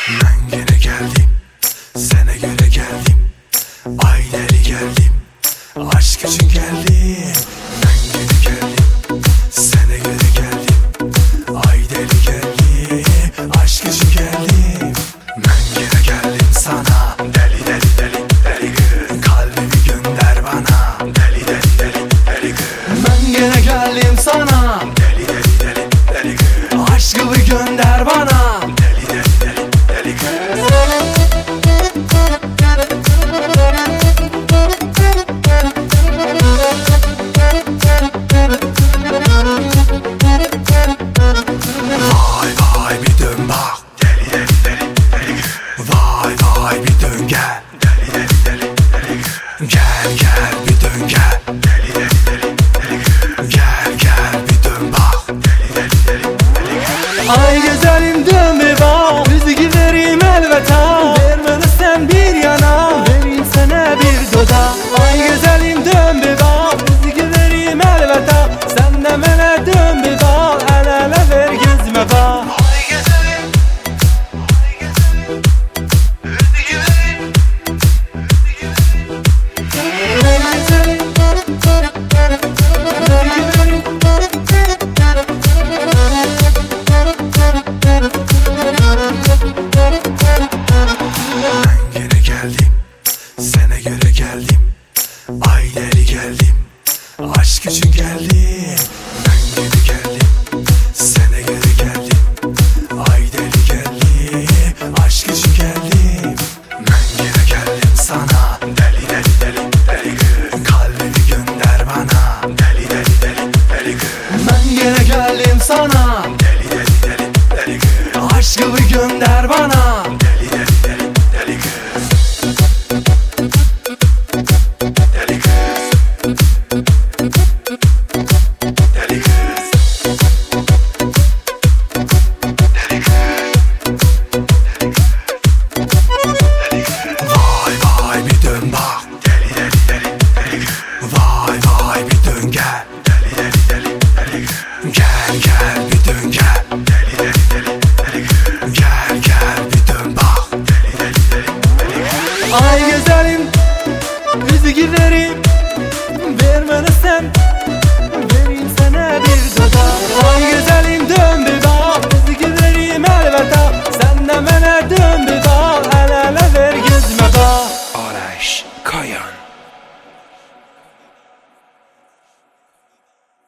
Ben gene geldim, sana göre geldim. Ay deli geldim, aşk için geldim. Ben gene geldim, sana göre geldim. Ay deli geldim, aşk için geldim. Ben gene geldim sana, deli deli deli deli kız. Kalbimi gönder bana, deli deli deli deli kız. Ben gene geldim sana, deli deli deli deli kız. Aşkımı gönder bana, deli deli deli deli kız. Vay vay bir dön bak, deli deli deli deli kız. Vay vay bir dön gel, deli deli deli deli kız. Gel gel bir dön gel, deli deli deli deli kız. Gel gel bir dön bak, deli deli deli deli kız. Ay güzelim dön bir bak, müzik vereyim elveta. Vermeni sen bir yana, vereyim sana bir dudak. Ay güzelim dön bir bak, müzik vereyim elveta. Sen de bana dön bir bak, el ele ver gezme bak. Ay gezelim, ay gezelim, müzik vereyim, müzik vereyim. Ay güzelim, müzik vereyim. Ben gene geldim, sana göre geldim. Ay deli geldim, aşk için geldim. Ben gene geldim, sana göre geldim. Ay deli geldim, aşk için geldim. Ben gene geldim sana, deli deli deli deli kız. Kalbimi gönder bana, deli deli deli deli kız. Ben gene geldim sana, Deli deli deli deli kız. aşkımı gönder bana.